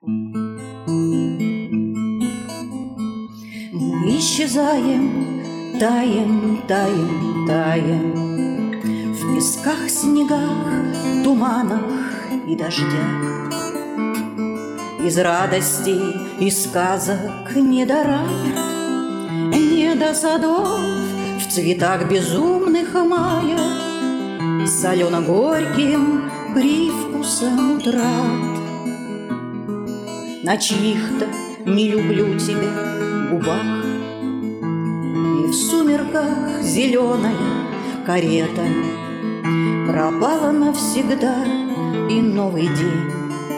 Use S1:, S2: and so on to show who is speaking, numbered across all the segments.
S1: Мы исчезаем, таем, таем, таем в песках, снегах, туманах и дождях. Из радостей и сказок не до рая, не до садов в цветах безумных мая, солено-горьким привкусом утрат. На чьих-то «не люблю тебя» губах и в сумерках зеленая карета пропала навсегда, и новый день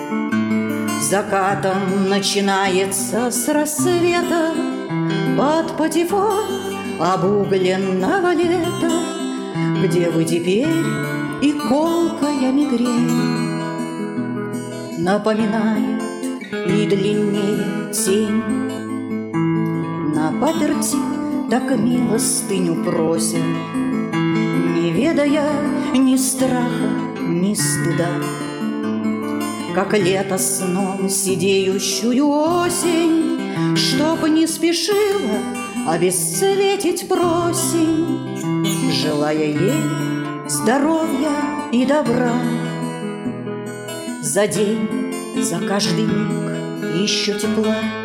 S1: закатом начинается с рассвета под патефон обугленного лета, где вы теперь и колкая мигрень напоминает и длиннее тень. На паперти так милостыню просят, не ведая ни страха, ни стыда, как лето сном сидеющую осень, чтоб не спешила обесцветить просень, желая ей здоровья и добра. За день, за каждый миг еще тепла